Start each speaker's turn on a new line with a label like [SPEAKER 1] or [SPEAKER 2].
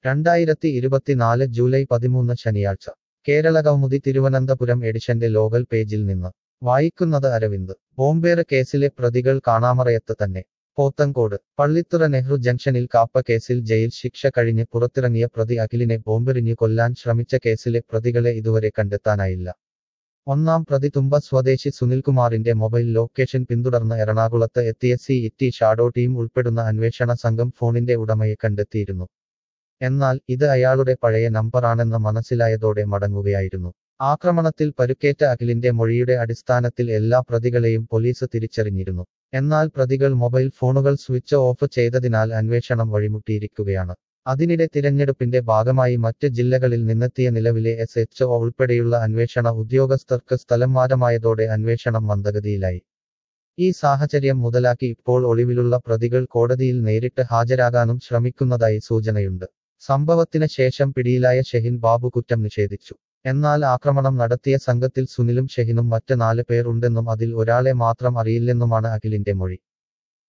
[SPEAKER 1] 2024 July 13 ശനിയാഴ്ച കേരള കൗമുദി തിരുവനന്തപുരം എഡിഷന്റെ local പേജിൽ നിന്ന് വായിക്കുന്നത് അരവിന്ദ് ബോംബേറ് കേസിലെ പ്രതികൾ കാണാമറയത്ത് തന്നെ പോത്തങ്കോട് പള്ളിത്തുറ നെഹ്റു ജംഗ്ഷനിൽ കാപ്പ കേസിൽ ജയിൽ ശിക്ഷ കഴിഞ്ഞ് പുറത്തിറങ്ങിയ പ്രതി അഖിലിനെ ബോംബെറിഞ്ഞു കൊല്ലാൻ ശ്രമിച്ച കേസിലെ പ്രതികളെ ഇതുവരെ കണ്ടെത്താനായില്ല. ഒന്നാം പ്രതി തുമ്പ സ്വദേശി സുനിൽകുമാറിന്റെ മൊബൈൽ ലൊക്കേഷൻ പിന്തുടർന്ന് എറണാകുളത്ത് എത്തിയ CET ഷാഡോ ടീം ഉൾപ്പെടുന്ന അന്വേഷണ സംഘം ഫോണിന്റെ ഉടമയെ കണ്ടെത്തിയിരുന്നു. എന്നാൽ ഇത് അയാളുടെ പഴയ നമ്പറാണെന്ന് മനസ്സിലായതോടെ മടങ്ങുകയായിരുന്നു. ആക്രമണത്തിൽ പരുക്കേറ്റ അഖിലിന്റെ മൊഴിയുടെ അടിസ്ഥാനത്തിൽ എല്ലാ പ്രതികളെയും പോലീസ് തിരിച്ചറിഞ്ഞിരുന്നു. എന്നാൽ പ്രതികൾ മൊബൈൽ ഫോണുകൾ സ്വിച്ച് ഓഫ് ചെയ്തതിനാൽ അന്വേഷണം വഴിമുട്ടിയിരിക്കുകയാണ്. അതിനിടെ തിരഞ്ഞെടുപ്പിന്റെ ഭാഗമായി മറ്റ് ജില്ലകളിൽ നിന്നെത്തിയ നിലവിലെ SHO ഉൾപ്പെടെയുള്ള അന്വേഷണ ഉദ്യോഗസ്ഥർക്ക് സ്ഥലംമാറ്റമായതോടെ അന്വേഷണം മന്ദഗതിയിലായി. ഈ സാഹചര്യം മുതലാക്കി ഇപ്പോൾ ഒളിവിലുള്ള പ്രതികൾ കോടതിയിൽ നേരിട്ട് ഹാജരാകാനും ശ്രമിക്കുന്നതായി സൂചനയുണ്ട്. സംഭവത്തിന് ശേഷം പിടിയിലായ ഷെഹിൻ ബാബു കുറ്റം നിഷേധിച്ചു. എന്നാൽ ആക്രമണം നടത്തിയ സംഘത്തിൽ സുനിലും ഷെഹിനും മറ്റ് 4 പേർ ഉണ്ടെന്നും അതിൽ ഒരാളെ മാത്രം അറിയില്ലെന്നുമാണ് അഖിലിന്റെ മൊഴി.